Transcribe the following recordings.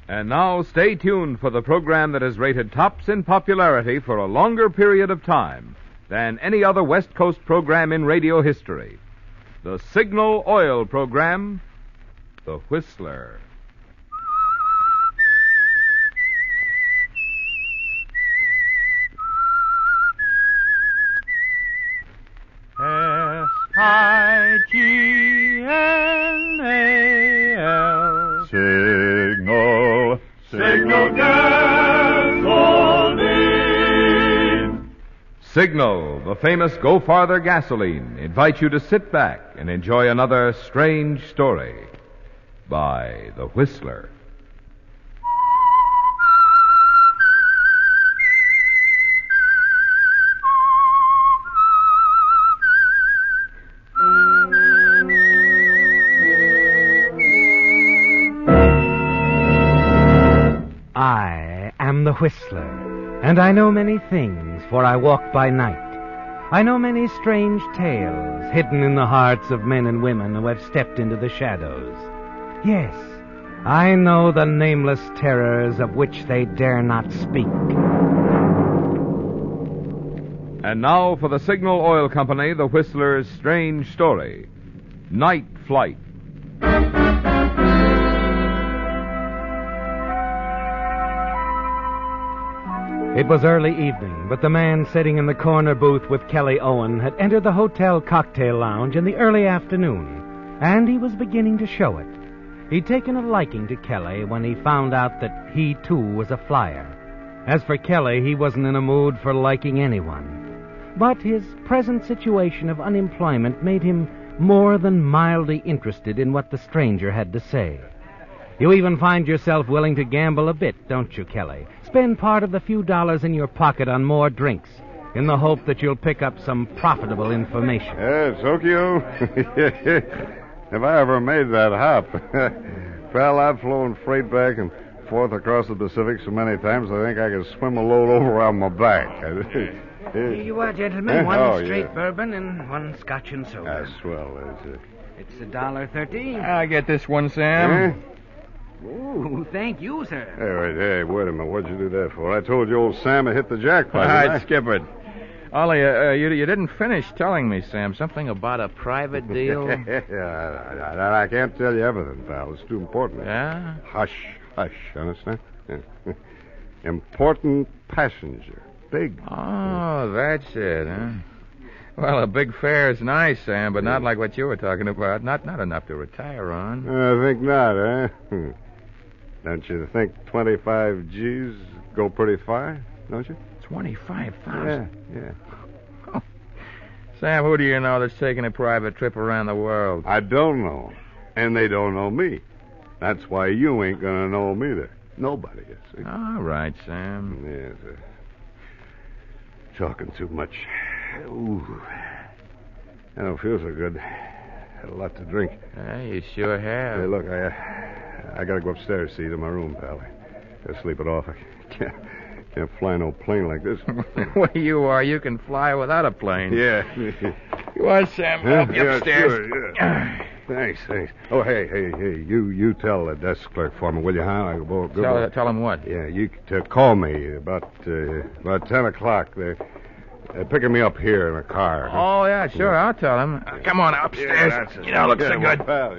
And now stay tuned for the program that is rated tops in popularity for a longer period of time than any other West Coast program in radio history. The Signal Oil program, The Whistler. Signal. Signal gasoline. Signal, the famous Go Farther gasoline, invites you to sit back and enjoy another strange story by The Whistler. I am the Whistler, and I know many things, for I walk by night. I know many strange tales hidden in the hearts of men and women who have stepped into the shadows. Yes, I know the nameless terrors of which they dare not speak. And now for the Signal Oil Company, The Whistler's strange story, Night Flight. It was early evening, but the man sitting in the corner booth with Kelly Owen had entered the hotel cocktail lounge in the early afternoon, and he was beginning to show it. He'd taken a liking to Kelly when he found out that he, too, was a flyer. As for Kelly, he wasn't in a mood for liking anyone. But his present situation of unemployment made him more than mildly interested in what the stranger had to say. You even find yourself willing to gamble a bit, don't you, Kelly? Spend part of the few dollars in your pocket on more drinks, in the hope that you'll pick up some profitable information. Tokyo. If I ever made that hop. Pal, I've flown freight back and forth across the Pacific so many times I think I could swim a load over on my back. Here you are, gentlemen. One straight bourbon and one scotch and soda. That's swell, that's it. It's $1.30. I'll get this one, Sam. Oh, thank you, sir. Hey, wait a minute. What'd you do that for? I told you old Sam had hit the jackpot. All right, skip it. Ollie, you didn't finish telling me, Sam, something about a private deal? I can't tell you everything, pal. It's too important. Yeah? Hush, understand? Important passenger. Big. Oh, that's it, huh? Well, a big fare is nice, Sam, but not like what you were talking about. Not enough to retire on. I think not, huh? Don't you think 25 G's go pretty far, don't you? 25,000? Yeah. Oh. Sam, who do you know that's taking a private trip around the world? I don't know. And they don't know me. That's why you ain't gonna know them either. Nobody, you see. All right, Sam. Yes, talking too much. Ooh. I don't feel so good. Had a lot to drink. Yeah, you sure have. Hey, look, I gotta go upstairs, see, to my room, pal. Gotta sleep it off. I can't fly no plane like this. Where you are, you can fly without a plane. Yeah. Go on, Sam. Help you upstairs. Sure, yeah. Thanks. Oh, hey, you tell the desk clerk for me, will you, huh? Tell him what? Yeah, you call me about 10 o'clock. They're picking me up here in a car. Oh, yeah, sure, I'll tell him. Come on, upstairs. Yeah, you don't look so good. Pal.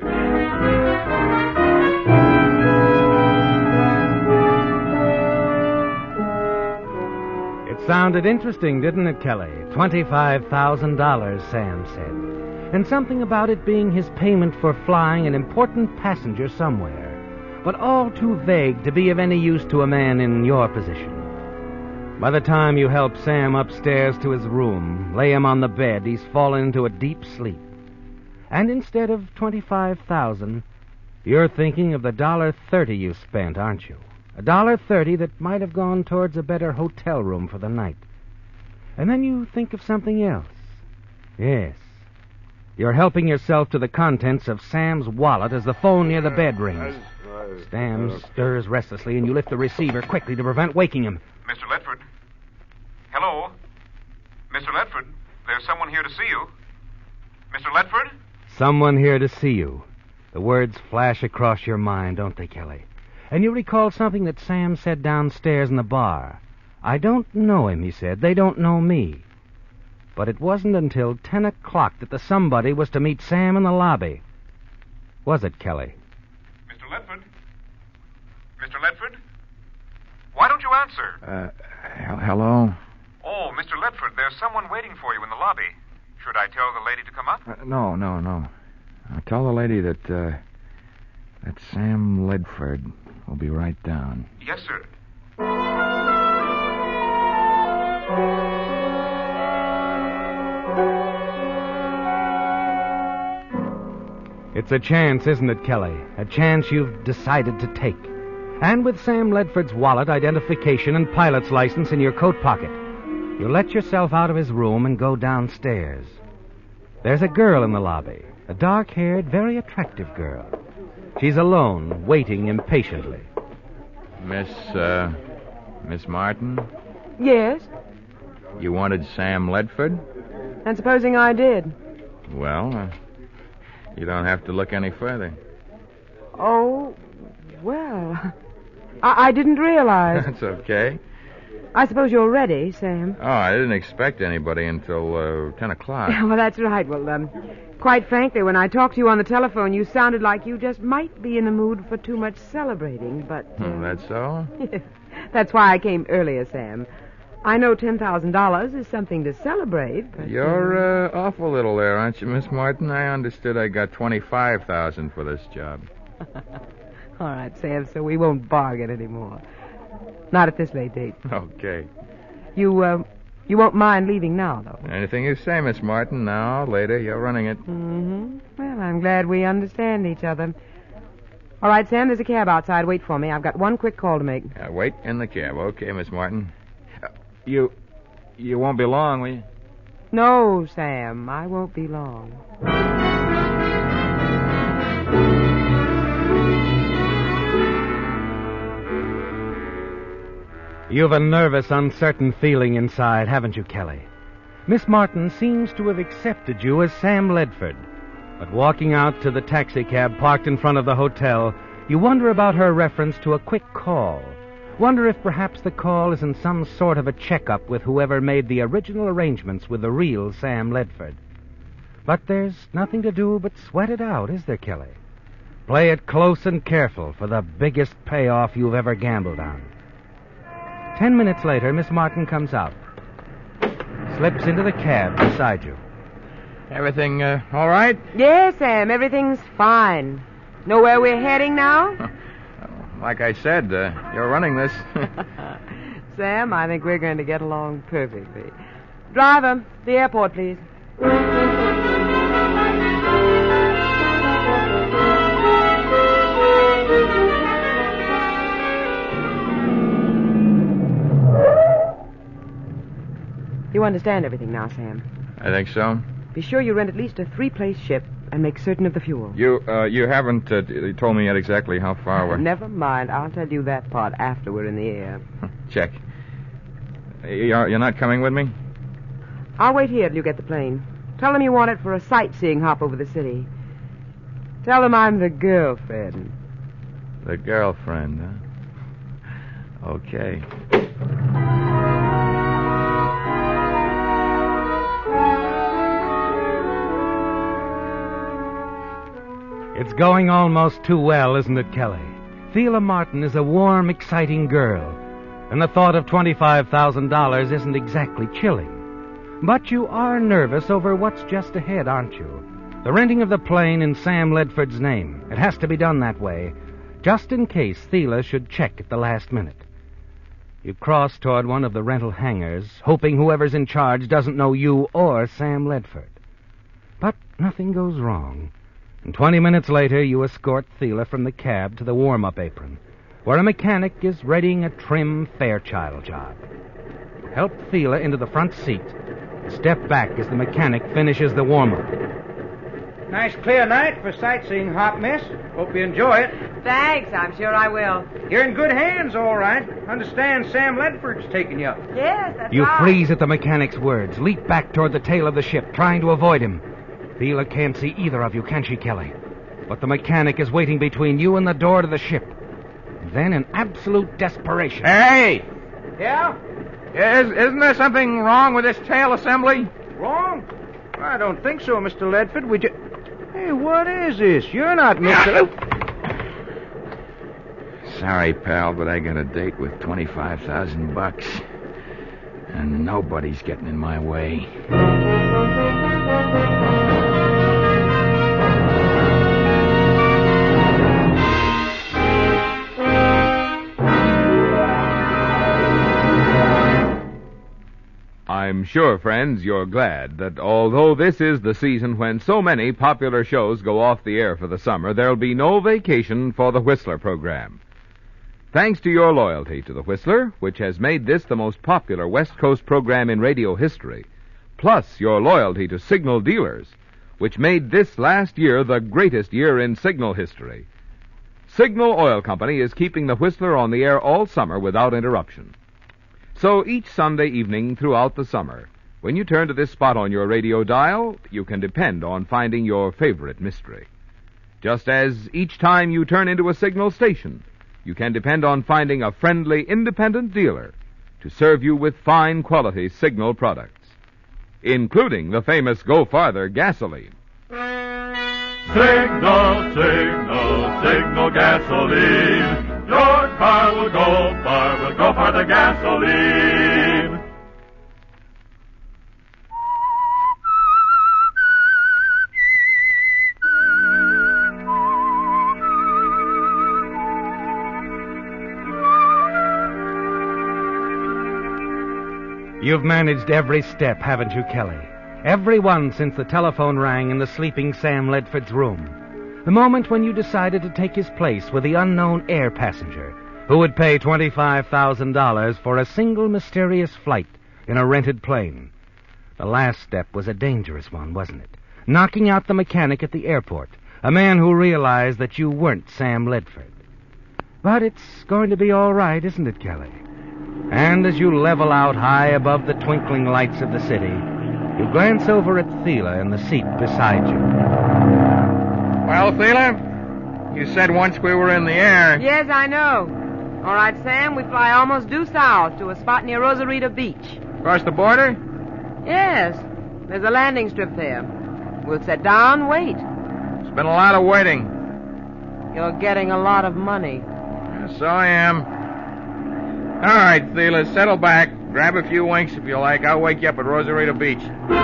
It sounded interesting, didn't it, Kelly? $25,000, Sam said. And something about it being his payment for flying an important passenger somewhere. But all too vague to be of any use to a man in your position. By the time you help Sam upstairs to his room, lay him on the bed, he's fallen into a deep sleep. And instead of $25,000, you're thinking of the $1.30 you spent, aren't you? $1.30 that might have gone towards a better hotel room for the night. And then you think of something else. Yes. You're helping yourself to the contents of Sam's wallet as the phone near the bed rings. Sam stirs restlessly, and you lift the receiver quickly to prevent waking him. Mr. Ledford? Hello? Mr. Ledford, there's someone here to see you. Mr. Ledford? Someone here to see you. The words flash across your mind, don't they, Kelly? and you recall something that Sam said downstairs in the bar. I don't know him, he said. They don't know me. But it wasn't until 10 o'clock that the somebody was to meet Sam in the lobby. Was it, Kelly? Mr. Ledford? Mr. Ledford? Why don't you answer? Hello? Oh, Mr. Ledford, there's someone waiting for you in the lobby. Should I tell the lady to come up? No. Tell the lady that Sam Ledford will be right down. Yes, sir. It's a chance, isn't it, Kelly? A chance you've decided to take. And with Sam Ledford's wallet, identification, and pilot's license in your coat pocket, you let yourself out of his room and go downstairs. There's a girl in the lobby, a dark-haired, very attractive girl. She's alone, waiting impatiently. Miss Martin? Yes, You wanted Sam Ledford? and supposing I did. Well, you don't have to look any further. Oh, well, I didn't realize. That's okay. I suppose you're ready, Sam. Oh, I didn't expect anybody until 10 o'clock. Well, that's right. Well, quite frankly, when I talked to you on the telephone, you sounded like you just might be in the mood for too much celebrating, but... That's so? That's why I came earlier, Sam. I know $10,000 is something to celebrate, but... You're awful little there, aren't you, Miss Martin? I understood I got $25,000 for this job. All right, Sam, so we won't bargain anymore. Not at this late date. Okay. You won't mind leaving now, though. Anything you say, Miss Martin. Now, later, you're running it. Mm-hmm. Well, I'm glad we understand each other. All right, Sam, there's a cab outside. Wait for me. I've got one quick call to make. Wait in the cab. Okay, Miss Martin. You won't be long, will you? No, Sam, I won't be long. You've a nervous, uncertain feeling inside, haven't you, Kelly? Miss Martin seems to have accepted you as Sam Ledford. But walking out to the taxicab parked in front of the hotel, you wonder about her reference to a quick call. Wonder if perhaps the call is in some sort of a checkup with whoever made the original arrangements with the real Sam Ledford. But there's nothing to do but sweat it out, is there, Kelly? Play it close and careful for the biggest payoff you've ever gambled on. 10 minutes later, Miss Martin comes out. Slips into the cab beside you. Everything all right? Yes, Sam, everything's fine. Know where we're heading now? Like I said, you're running this. Sam, I think we're going to get along perfectly. Driver, the airport, please. You understand everything now, Sam. I think so. Be sure you rent at least a 3-place ship and make certain of the fuel. You haven't told me yet exactly how far we're... Never mind. I'll tell you that part after we're in the air. Check. You're not coming with me? I'll wait here till you get the plane. Tell them you want it for a sightseeing hop over the city. Tell them I'm the girlfriend. The girlfriend, huh? Okay. It's going almost too well, isn't it, Kelly? Thela Martin is a warm, exciting girl, and the thought of $25,000 isn't exactly chilling. But you are nervous over what's just ahead, aren't you? The renting of the plane in Sam Ledford's name. It has to be done that way, just in case Thela should check at the last minute. You cross toward one of the rental hangars, hoping whoever's in charge doesn't know you or Sam Ledford. But nothing goes wrong. And 20 minutes later, you escort Thela from the cab to the warm-up apron, where a mechanic is readying a trim Fairchild job. Help Thela into the front seat. Step back as the mechanic finishes the warm-up. Nice clear night for sightseeing hop, miss. Hope you enjoy it. Thanks, I'm sure I will. You're in good hands, all right. Understand Sam Ledford's taking you up. Yes, that's You right. freeze at the mechanic's words, leap back toward the tail of the ship, trying to avoid him. Thela can't see either of you, can she, Kelly? But the mechanic is waiting between you and the door to the ship. Then, in absolute desperation... Hey! Yeah? Isn't there something wrong with this tail assembly? Wrong? I don't think so, Mr. Ledford. Hey, what is this? You're not Mr. Sorry, pal, but I got a date with $25,000. And nobody's getting in my way. I'm sure, friends, you're glad that although this is the season when so many popular shows go off the air for the summer, there'll be no vacation for the Whistler program. Thanks to your loyalty to the Whistler, which has made this the most popular West Coast program in radio history, plus your loyalty to Signal dealers, which made this last year the greatest year in Signal history, Signal Oil Company is keeping the Whistler on the air all summer without interruption. So each Sunday evening throughout the summer, when you turn to this spot on your radio dial, you can depend on finding your favorite mystery. Just as each time you turn into a Signal station, you can depend on finding a friendly, independent dealer to serve you with fine quality Signal products, including the famous Go Farther gasoline. Signal, signal, signal gasoline. Your car will go far the gasoline. You've managed every step, haven't you, Kelly? Every one since the telephone rang in the sleeping Sam Ledford's room. The moment when you decided to take his place with the unknown air passenger who would pay $25,000 for a single mysterious flight in a rented plane. The last step was a dangerous one, wasn't it? Knocking out the mechanic at the airport, a man who realized that you weren't Sam Ledford. But it's going to be all right, isn't it, Kelly? And as you level out high above the twinkling lights of the city, you glance over at Thela in the seat beside you. Well, Thela, you said once we were in the air. Yes, I know. All right, Sam, we fly almost due south to a spot near Rosarito Beach. Across the border? Yes, there's a landing strip there. We'll set down, wait. It's been a lot of waiting. You're getting a lot of money. So I am. All right, Thela, settle back. Grab a few winks if you like. I'll wake you up at Rosarito Beach.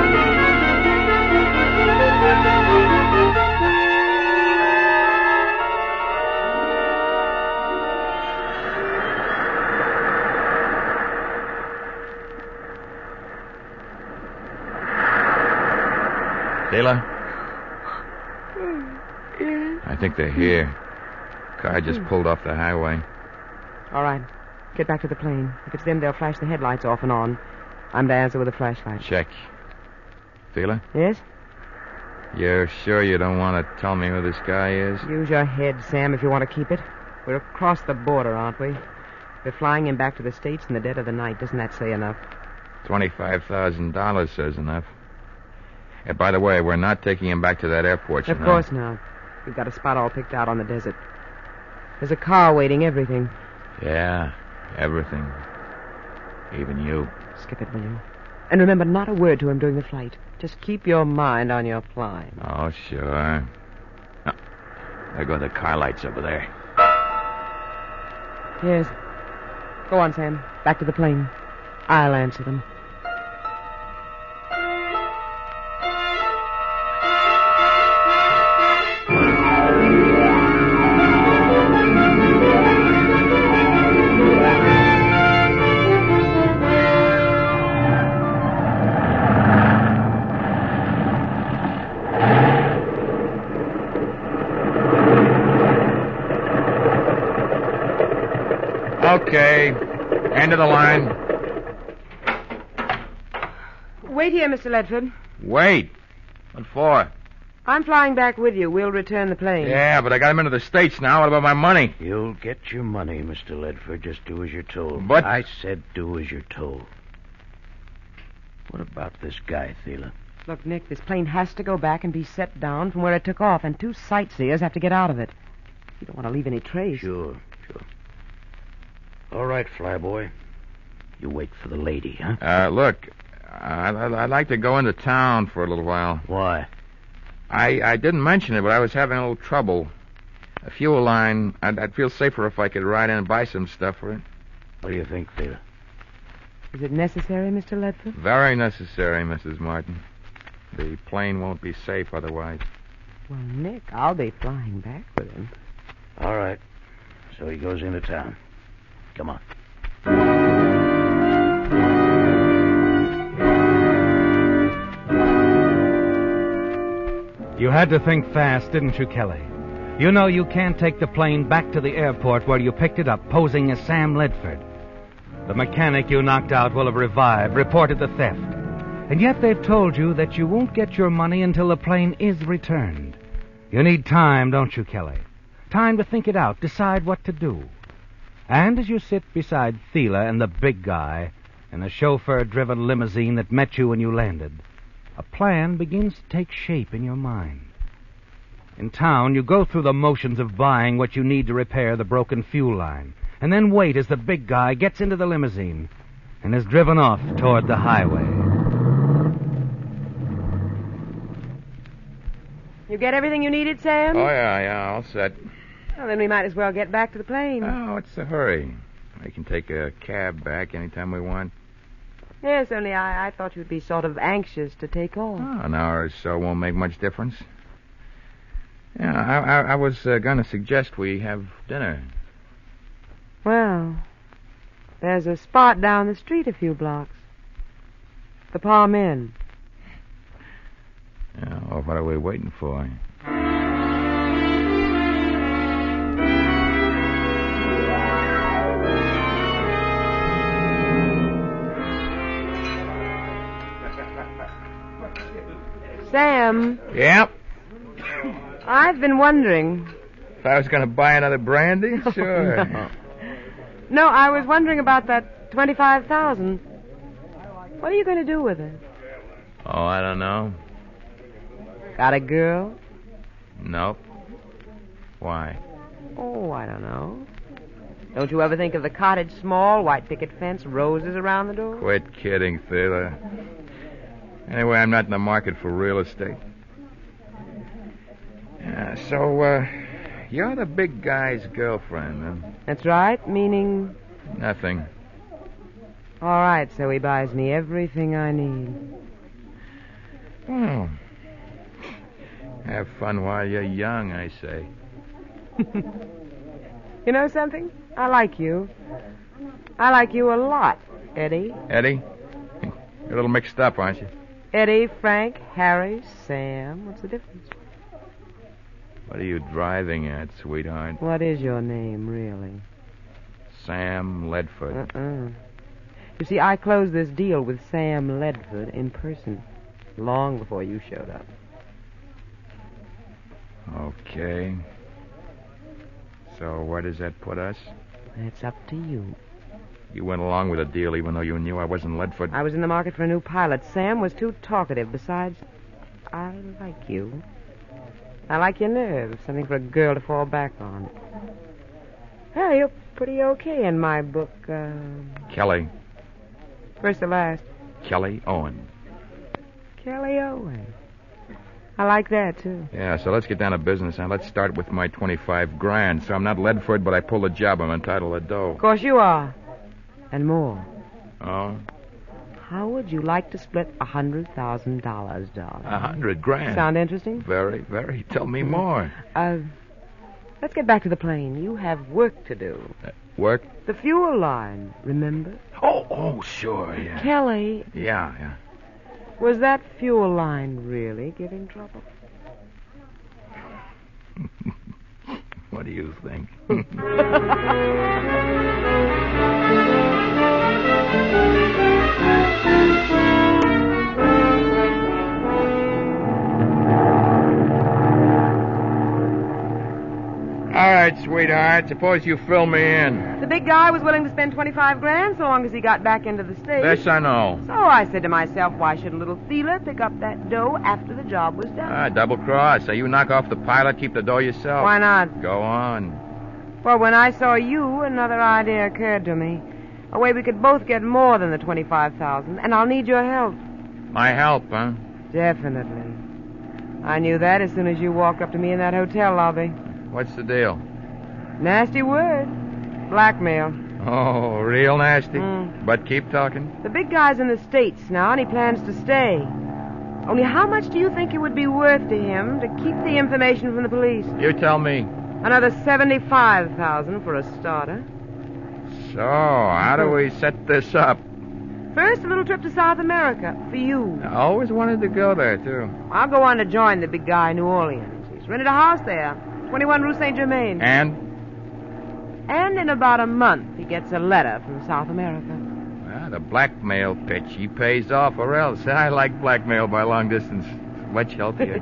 Thela? I think they're here. Car just pulled off the highway. All right. Get back to the plane. If it's them, they'll flash the headlights off and on. I'm to answer with a flashlight. Check. Thela? Yes? You're sure you don't want to tell me who this guy is? Use your head, Sam, if you want to keep it. We're across the border, aren't we? We're flying him back to the States in the dead of the night. Doesn't that say enough? $25,000 says enough. And by the way, we're not taking him back to that airport, Of course not. We've got a spot all picked out on the desert. There's a car waiting, everything. Yeah, everything. Even you. Skip it, will you? And remember, not a word to him during the flight. Just keep your mind on your flying. Oh, sure. Oh, there go the car lights over there. Yes. Go on, Sam. Back to the plane. I'll answer them. Okay. End of the line. Wait here, Mr. Ledford. Wait. What for? I'm flying back with you. We'll return the plane. Yeah, but I got him into the States now. What about my money? You'll get your money, Mr. Ledford. Just do as you're told. But... I said do as you're told. What about this guy, Thela? Look, Nick, this plane has to go back and be set down from where it took off, and 2 sightseers have to get out of it. You don't want to leave any trace. Sure. All right, Flyboy. You wait for the lady, huh? Look, I'd like to go into town for a little while. Why? I didn't mention it, but I was having a little trouble. A fuel line, I'd feel safer if I could ride in and buy some stuff for it. What do you think, Theda? Is it necessary, Mr. Ledford? Very necessary, Mrs. Martin. The plane won't be safe otherwise. Well, Nick, I'll be flying back with him. All right. So he goes into town. Come on. You had to think fast, didn't you, Kelly? You know you can't take the plane back to the airport where you picked it up, posing as Sam Ledford. The mechanic you knocked out will have revived, reported the theft. And yet they've told you that you won't get your money until the plane is returned. You need time, don't you, Kelly? Time to think it out, decide what to do. And as you sit beside Thela and the big guy in a chauffeur-driven limousine that met you when you landed, a plan begins to take shape in your mind. In town, you go through the motions of buying what you need to repair the broken fuel line, and then wait as the big guy gets into the limousine and is driven off toward the highway. You get everything you needed, Sam? Oh, yeah, all set. Well, then we might as well get back to the plane. Oh, what's the hurry? We can take a cab back anytime we want. Yes, only I thought you'd be sort of anxious to take off. Oh, an hour or so won't make much difference. Yeah, I was going to suggest we have dinner. Well, there's a spot down the street a few blocks. The Palm Inn. Yeah, well, what are we waiting for? Sam. Yep. I've been wondering. If I was going to buy another brandy? Sure. No, I was wondering about that $25,000. What are you going to do with it? Oh, I don't know. Got a girl? Nope. Why? Oh, I don't know. Don't you ever think of the cottage small, white picket fence, roses around the door? Quit kidding, Theda. Anyway, I'm not in the market for real estate. So, you're the big guy's girlfriend, huh? That's right, meaning... Nothing. All right, so he buys me everything I need. Oh. Have fun while you're young, I say. You know something? I like you. I like you a lot, Eddie. Eddie? You're a little mixed up, aren't you? Eddie, Frank, Harry, Sam. What's the difference? What are you driving at, sweetheart? What is your name, really? Sam Ledford. You see, I closed this deal with Sam Ledford in person, long before you showed up. Okay. So where does that put us? It's up to you. You went along with the deal even though you knew I wasn't Ledford. I was in the market for a new pilot. Sam was too talkative. Besides, I like you. I like your nerve. Something for a girl to fall back on. Well, you're pretty okay in my book. Kelly. First to last. Kelly Owen. Kelly Owen. I like that, too. Yeah, so let's get down to business now. Let's start with my $25,000. So I'm not Ledford, but I pull the job. I'm entitled to dough. Of course you are. And more. Oh? How would you like to split $100,000, darling? $100,000. Sound interesting? Very, very. Tell me more. Let's get back to the plane. You have work to do. Work? The fuel line, remember? Oh, sure, yeah. Kelly. Yeah. Was that fuel line really giving trouble? What do you think? All right, sweetheart. Suppose you fill me in. The big guy was willing to spend $25,000 so long as he got back into the state. This I know. So I said to myself, why shouldn't little Thela pick up that dough after the job was done? Double cross. So you knock off the pilot, keep the dough yourself. Why not? Go on. Well, when I saw you, another idea occurred to me. A way we could both get more than the $25,000, and I'll need your help. My help, huh? Definitely. I knew that as soon as you walked up to me in that hotel lobby. What's the deal? Nasty word. Blackmail. Oh, real nasty? Mm. But keep talking. The big guy's in the States now, and he plans to stay. Only how much do you think it would be worth to him to keep the information from the police? You tell me. Another $75,000 for a starter. So, how do we set this up? First, a little trip to South America for you. I always wanted to go there, too. I'll go on to join the big guy in New Orleans. He's rented a house there, 21 Rue Saint Germain. And in about a month, he gets a letter from South America. Well, the blackmail pitch, he pays off or else. I like blackmail by long distance. Much healthier.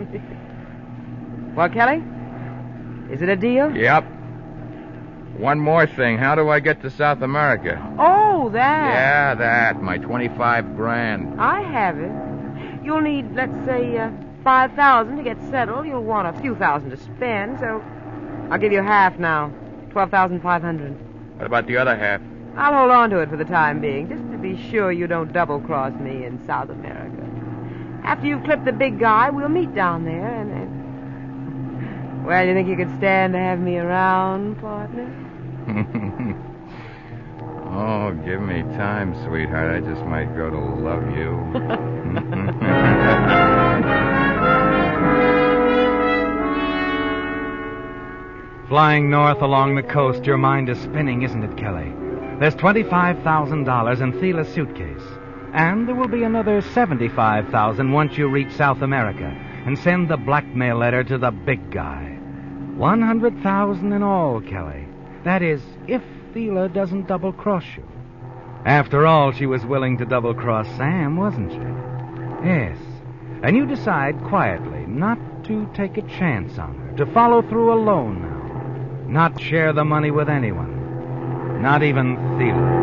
Well, Kelly? Is it a deal? Yep. One more thing. How do I get to South America? Oh, that. Yeah, that. My $25,000. I have it. You'll need, let's say, $5,000 to get settled. You'll want a few thousand to spend, so I'll give you half now. $12,500. What about the other half? I'll hold on to it for the time being, just to be sure you don't double-cross me in South America. After you've clipped the big guy, we'll meet down there, and well, you think you could stand to have me around, partner? Oh, give me time, sweetheart. I just might grow to love you. Flying north along the coast, your mind is spinning, isn't it, Kelly? There's $25,000 in Thiela's suitcase. And there will be another $75,000 once you reach South America and send the blackmail letter to the big guy. $100,000 in all, Kelly. That is, if Thiela doesn't double-cross you. After all, she was willing to double-cross Sam, wasn't she? Yes. And you decide quietly not to take a chance on her, to follow through alone now. Not share the money with anyone. Not even Thiela.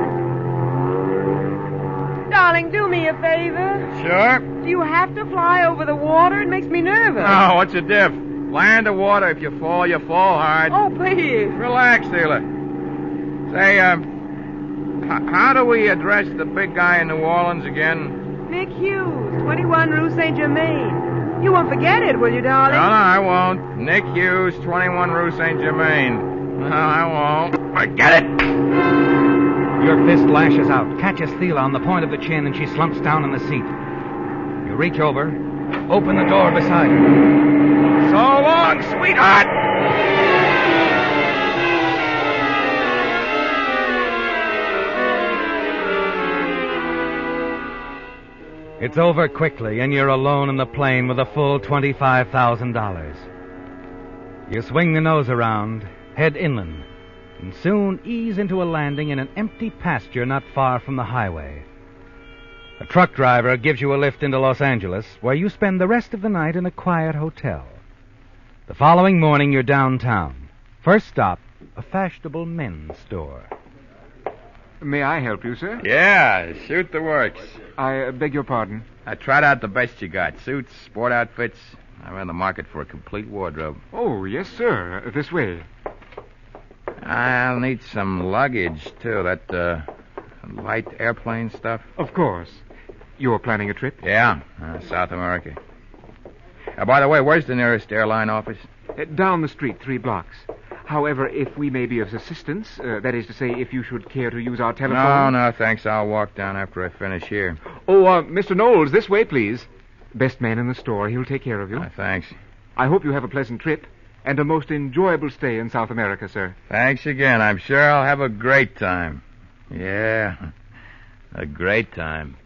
Darling, do me a favor. Sure. Do you have to fly over the water? It makes me nervous. Oh, what's the diff? Fly underwater. If you fall hard. Oh, please. Relax, Thiela. Say, how do we address the big guy in New Orleans again? Nick Hughes, 21 Rue Saint Germain. You won't forget it, will you, darling? No, I won't. Nick Hughes, 21 Rue Saint Germain. No, I won't. Forget it. Your fist lashes out, catches Thiela on the point of the chin, and she slumps down in the seat. You reach over, open the door beside her. So long, sweetheart! It's over quickly, and you're alone in the plane with a full $25,000. You swing the nose around, head inland, and soon ease into a landing in an empty pasture not far from the highway. A truck driver gives you a lift into Los Angeles, where you spend the rest of the night in a quiet hotel. The following morning, you're downtown. First stop, a fashionable men's store. May I help you, sir? Yeah, shoot the works. I beg your pardon. I tried out the best you got. Suits, sport outfits. I'm in the market for a complete wardrobe. Oh, yes, sir. This way. I'll need some luggage, too. That, light airplane stuff. Of course. You're planning a trip? Yeah, South America. By the way, where's the nearest airline office? Down the street, 3 blocks. However, if we may be of assistance, that is to say, if you should care to use our telephone... No, thanks. I'll walk down after I finish here. Oh, Mr. Knowles, this way, please. Best man in the store. He'll take care of you. Thanks. I hope you have a pleasant trip and a most enjoyable stay in South America, sir. Thanks again. I'm sure I'll have a great time. Yeah, a great time.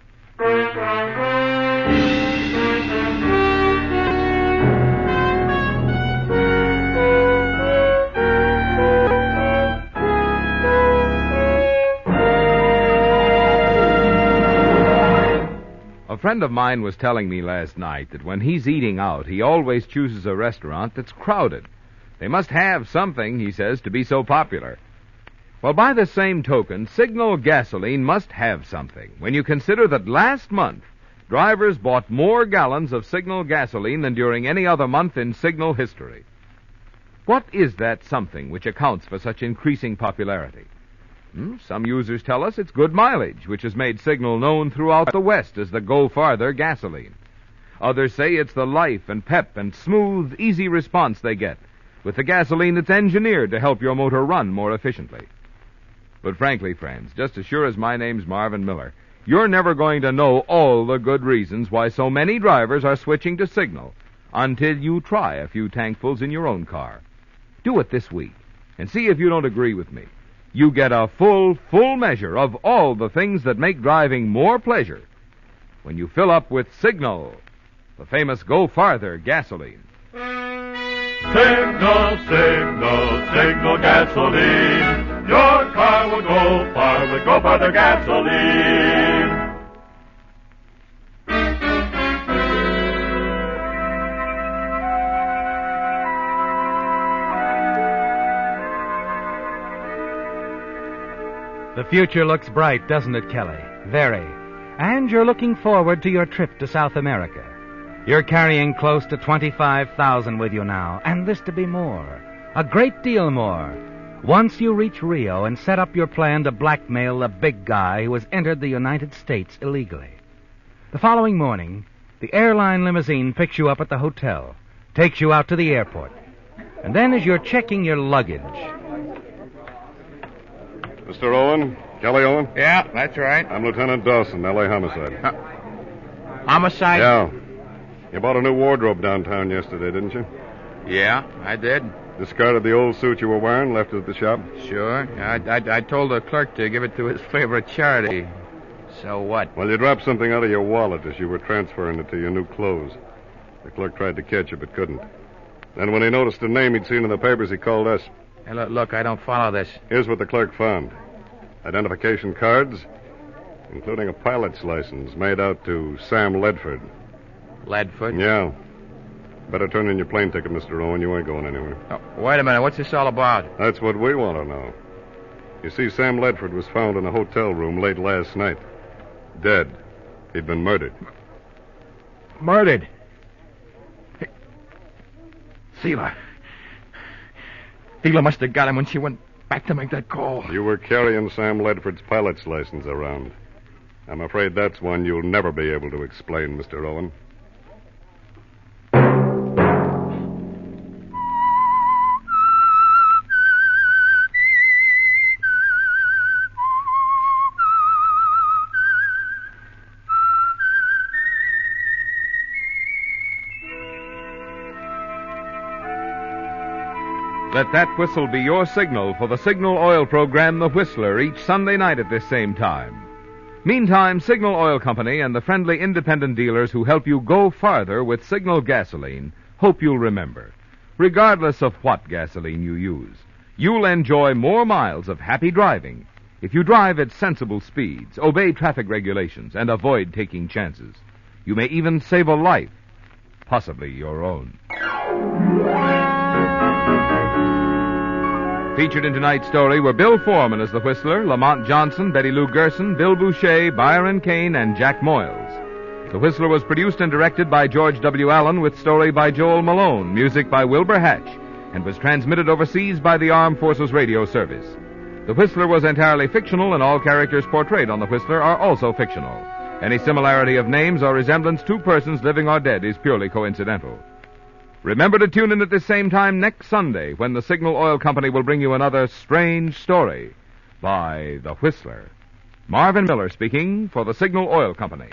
A friend of mine was telling me last night that when he's eating out, he always chooses a restaurant that's crowded. They must have something, he says, to be so popular. Well, by the same token, Signal gasoline must have something when you consider that last month, drivers bought more gallons of Signal gasoline than during any other month in Signal history. What is that something which accounts for such increasing popularity? Some users tell us it's good mileage, which has made Signal known throughout the West as the Go Farther gasoline. Others say it's the life and pep and smooth, easy response they get with the gasoline that's engineered to help your motor run more efficiently. But frankly, friends, just as sure as my name's Marvin Miller, you're never going to know all the good reasons why so many drivers are switching to Signal until you try a few tankfuls in your own car. Do it this week and see if you don't agree with me. You get a full measure of all the things that make driving more pleasure when you fill up with Signal, the famous Go Farther gasoline. Signal, Signal, Signal gasoline. Your car will go far with Go Farther gasoline. The future looks bright, doesn't it, Kelly? Very. And you're looking forward to your trip to South America. You're carrying close to $25,000 with you now, and this to be more. A great deal more. Once you reach Rio and set up your plan to blackmail the big guy who has entered the United States illegally. The following morning, the airline limousine picks you up at the hotel, takes you out to the airport. And then as you're checking your luggage... Mr. Owen? Kelly Owen? Yeah, that's right. I'm Lieutenant Dawson, L.A. Homicide. Homicide? Yeah. You bought a new wardrobe downtown yesterday, didn't you? Yeah, I did. Discarded the old suit you were wearing, left it at the shop? Sure. I told the clerk to give it to his favorite charity. So what? Well, you dropped something out of your wallet as you were transferring it to your new clothes. The clerk tried to catch you, but couldn't. Then when he noticed a name he'd seen in the papers, he called us. Hey, look, I don't follow this. Here's what the clerk found. Identification cards, including a pilot's license made out to Sam Ledford. Ledford? Yeah. Better turn in your plane ticket, Mr. Owen. You ain't going anywhere. Oh, wait a minute. What's this all about? That's what we want to know. You see, Sam Ledford was found in a hotel room late last night. Dead. He'd been murdered. Murdered? Hey, Sheila must have got him when she went back to make that call. You were carrying Sam Ledford's pilot's license around. I'm afraid that's one you'll never be able to explain, Mr. Owen. Let that whistle be your signal for the Signal Oil program, The Whistler, each Sunday night at this same time. Meantime, Signal Oil Company and the friendly independent dealers who help you go farther with Signal gasoline hope you'll remember. Regardless of what gasoline you use, you'll enjoy more miles of happy driving if you drive at sensible speeds, obey traffic regulations, and avoid taking chances. You may even save a life, possibly your own. Featured in tonight's story were Bill Foreman as the Whistler, Lamont Johnson, Betty Lou Gerson, Bill Boucher, Byron Kane, and Jack Moyles. The Whistler was produced and directed by George W. Allen with story by Joel Malone, music by Wilbur Hatch, and was transmitted overseas by the Armed Forces Radio Service. The Whistler was entirely fictional, and all characters portrayed on The Whistler are also fictional. Any similarity of names or resemblance to persons living or dead is purely coincidental. Remember to tune in at this same time next Sunday when the Signal Oil Company will bring you another strange story by The Whistler. Marvin Miller speaking for the Signal Oil Company.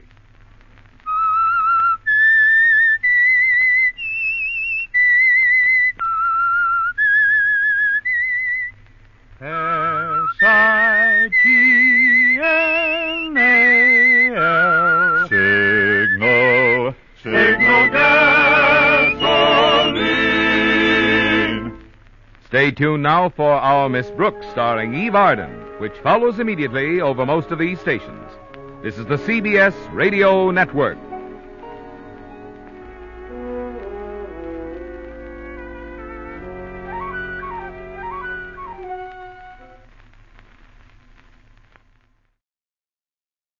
S-I-G-N-A-L Signal, Signal gasoline. Stay tuned now for Our Miss Brooks, starring Eve Arden, which follows immediately over most of these stations. This is the CBS Radio Network.